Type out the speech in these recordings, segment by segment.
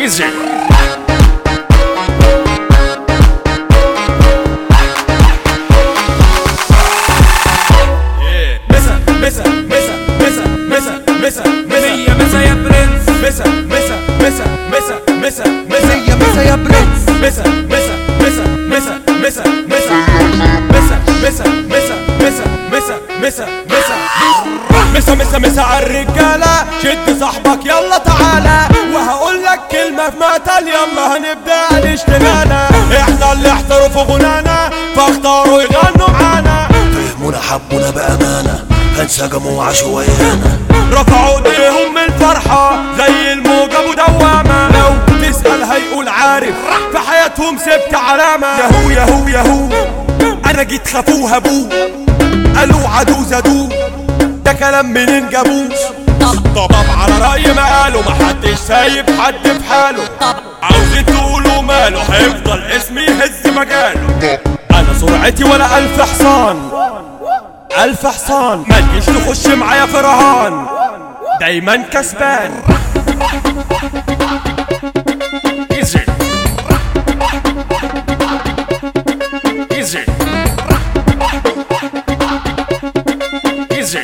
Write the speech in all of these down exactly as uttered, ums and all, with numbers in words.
Easy. مسا مسا مسا مسا مسا مسا مية مسا يا برنس. مسا مسا مسا مسا مسا مسا يا مسا يا برنس. مسا مسا مسا مسا مسا مسا مسا مسا مسا مسا مسا مسا مسا مسا مسا عالرجالة، شد صاحبك يلا تعالى، وهقول لك كلمة في مقتل يلا هنبدأ الاشتغالة. احنا اللي احترفوا غنانا فاختاروا يغنوا معانا، فهمونا حبونا بأمانة هنسجموا وعاشوا ويانا، رفعوا ايديهم من الفرحة زي الموجة مدوامة. لو تسأل هيقول عارف في حياتهم سبت علامة. يهو يهو يهو انا جيت خافوه هبوه، قالوا عدو زادوه، ده كلام منين جابوه؟ طب على رأي ما قالوا محدش سايب حد في حاله، عاوزين تقولوا ماله هيفضل اسمي يهز مجاله. انا سرعتي ولا الف حصان، الف حصان ما تجيش تخش معايا في رهان، دايما كسبان. Easy. Easy. Easy.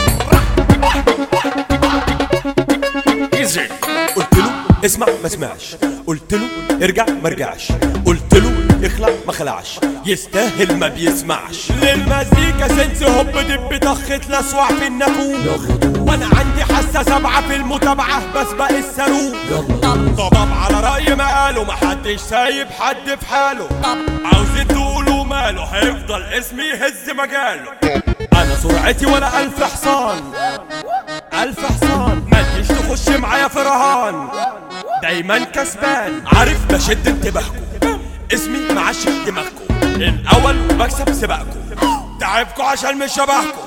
Easy. قلت له اسمع ما سمعش، قلت له ارجع ما رجعش، قلت له اخلع ما خلعش، يستاهل ما بيسمعش. للمزيكا سنس هوب دب طخت لسوع في النافوخ، وانا عندي حاسه سبعه في المتابعه بسبق الصاروخ. طب على رأي ما قالوا محدش سايب حد في حاله، عاوزين تقولوا ماله هيفضل اسمي يهز مجاله. انا سرعتي ولا الف حصان، الف حصان ما تجيش تخش معايا في رهان، دايما كسبان. عارف بشد انتباهكم، اسمي معشق دماغكم، الاول بكسب سباقكم، تعبكوا عشان مش شبهكم.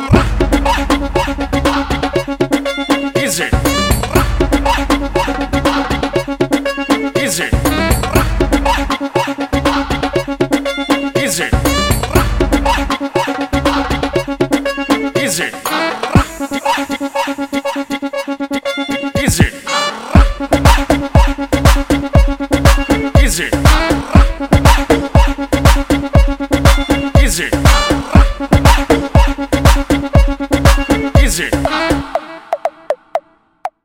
Easy. Easy.